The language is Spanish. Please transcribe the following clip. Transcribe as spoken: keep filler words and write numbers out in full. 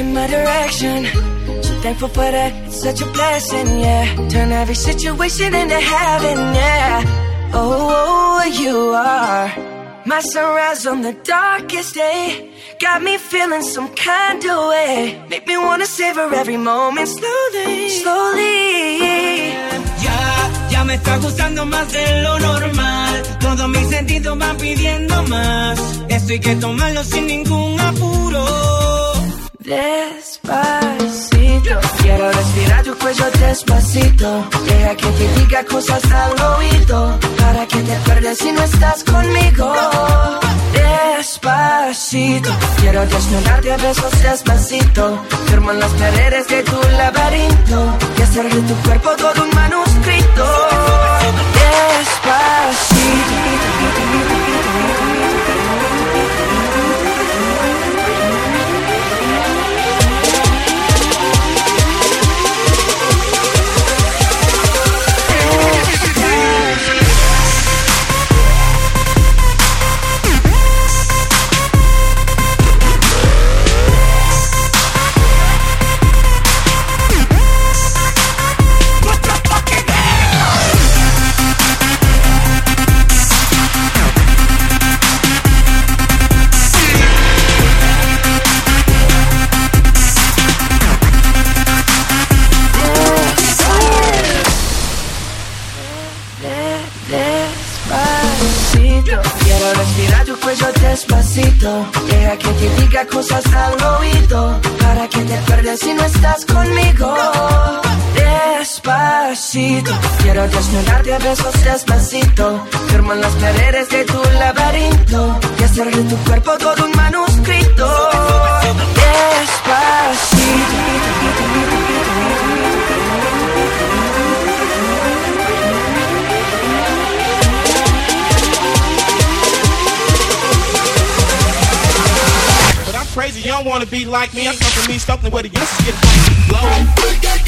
in my direction. So thankful for that, it's such a blessing, yeah. Turn every situation into heaven, yeah. Oh, oh, you are my sunrise on the darkest day. Got me feeling some kind of way. Make me wanna savor every moment slowly, slowly. Ya, ya me está gustando más de lo normal. Todos mis sentidos van pidiendo más. Esto hay que tomarlo sin ningún apuro. Despacito, quiero respirar tu cuello despacito. Deja que te diga cosas al oído, para que te acuerdes si no estás conmigo. Despacito, quiero desnudarte a besos despacito. Firmo en las paredes de tu laberinto y hacer de tu cuerpo todo un manuscrito. Despacito. Quiero respirar tu cuello despacito. Deja que te diga cosas al oído, para que te acuerdes si no estás conmigo. Despacito, quiero desnudarte a besos despacito. Firmo en las paredes de tu laberinto y hacer de tu cuerpo todo un manuscrito. Despacito. Crazy, you don't wanna be like me. I'm talking me, something where the youngsters get blowing.